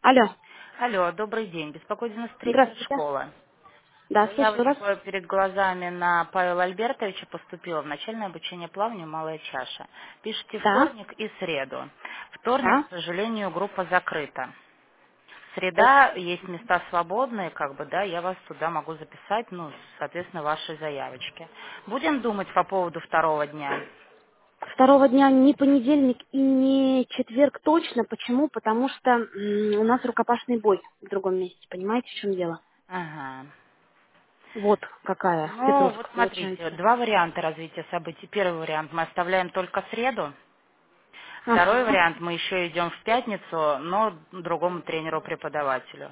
Алло. Алло, добрый день. Беспокоит нас третья Здравствуйте. школа. Да, слушаю вас. Заявочка перед глазами на Павла Альбертовича поступила в начальное обучение плаванию «Малая чаша». Пишите Да. вторник и среду. Вторник, Да. к сожалению, группа закрыта. Ой. Среда, есть места свободные, как бы, да, я вас туда могу записать, ну, соответственно, вашей заявочке. Будем думать по поводу второго дня. Второго дня не понедельник и не четверг точно. Почему? Потому что у нас рукопашный бой в другом месте. Понимаете, в чем дело? Ага. Вот какая Ну, вот петрушка смотрите, получается. два варианта развития событий. Первый вариант мы оставляем только среду. Второй Ага. вариант, мы еще идем в пятницу, но другому тренеру-преподавателю.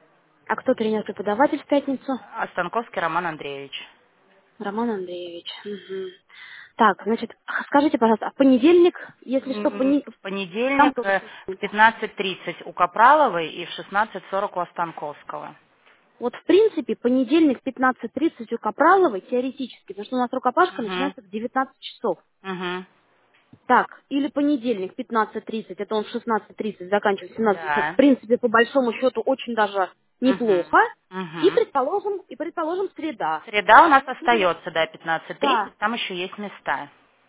А кто тренер-преподаватель в пятницу? Станковский Роман Андреевич. Роман Андреевич. Мгм. Так, значит, скажите, пожалуйста, а в понедельник, если что, В там понедельник тоже в вторник. 15:30 у Капраловой и в 16:40 у Станковского. Вот, в принципе, понедельник 15:30 у Капраловой теоретически, потому что у нас рукопашка Угу. начинается в 19 часов. Угу. Так, или понедельник 15:30, это он в 16:30 заканчивает, в 17:30. В Да. принципе, по большому счету, очень даже неплохо. Угу. И Угу. предположим, среда. Среда у нас Будем- остается, да, Да, 15:30, там еще есть места.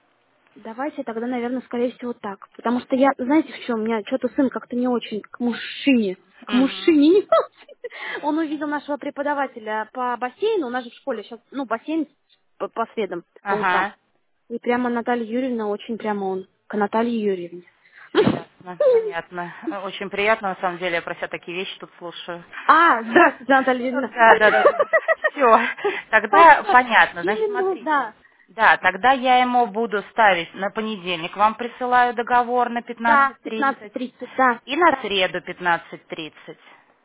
давайте тогда, наверное, скорее всего так. Потому что я, знаете, в чем? У меня что-то сын как-то не очень к мужчине. К Угу. мужчине не очень. Он увидел нашего преподавателя по бассейну. У нас же в школе сейчас, ну, бассейн по средам, по утрам. Ага. И прямо Наталья Юрьевна, очень прямо он к Наталье Юрьевне. Понятно, понятно. Очень приятно, на самом деле, я про себя такие вещи тут слушаю. А, здравствуйте, Наталья Юрьевна. Да, да, да, да. Все. Так Тогда что понятно. Значит, именно, смотрите. да. Да, тогда я ему буду ставить на понедельник. Вам присылаю договор на Да, 15:30 15:30, да. и на среду 15:30.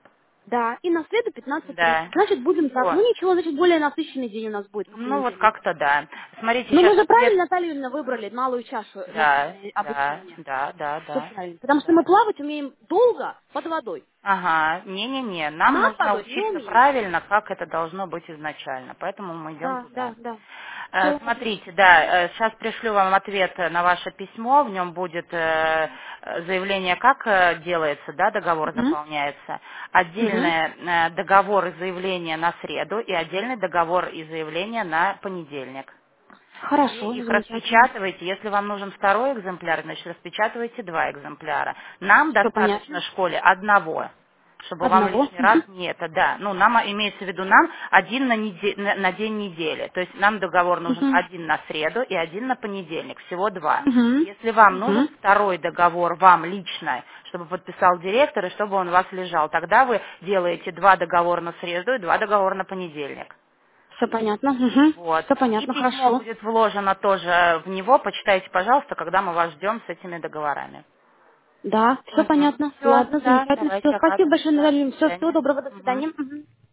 Да, и на среду 15:30. Да. Значит, будем так. Все. Ну ничего, значит, более насыщенный день у нас будет по Ну вот понедельнику. как-то да. Смотрите, Но сейчас мы же ответ. правильно, Наталья Юрьевна, выбрали малую чашу Да, начальное да, обучение. да, да, Все да. правильно. Потому что мы Да. плавать умеем долго под водой. Ага, не-не-не, нам Над нужно водой не учиться умеем. правильно, как это должно быть изначально, поэтому мы идем Да, туда. да, да. Все отлично. Смотрите, да, сейчас пришлю вам ответ на ваше письмо, в нем будет заявление, как делается, да, договор Угу. заполняется, Угу. отдельный договор и заявление на среду и отдельный договор и заявление на понедельник. Все Хорошо, их замечательно. распечатывайте. Если вам нужен второй экземпляр, значит распечатывайте два экземпляра. Нам Все достаточно понятно. в школе одного, чтобы вам Одного. лишний раз Угу. не это, да. Ну, нам имеется в виду нам один на день недели. То есть нам договор нужен Угу. один на среду и один на понедельник. Всего два. Угу. Если вам нужен Угу. второй договор вам лично, чтобы подписал директор и чтобы он у вас лежал, тогда вы делаете два договора на среду и два договора на понедельник. Все понятно. Угу. Вот. Все И понятно, письмо хорошо. будет вложено тоже в него. Почитайте, пожалуйста, когда мы вас ждем с этими договорами. Да, все Угу. понятно. Все, Ладно, да, замечательно. Все, давайте, спасибо Агата. большое, Да, Наталья. до Все, всего свидания. доброго, до Мгм. свидания. Мгм.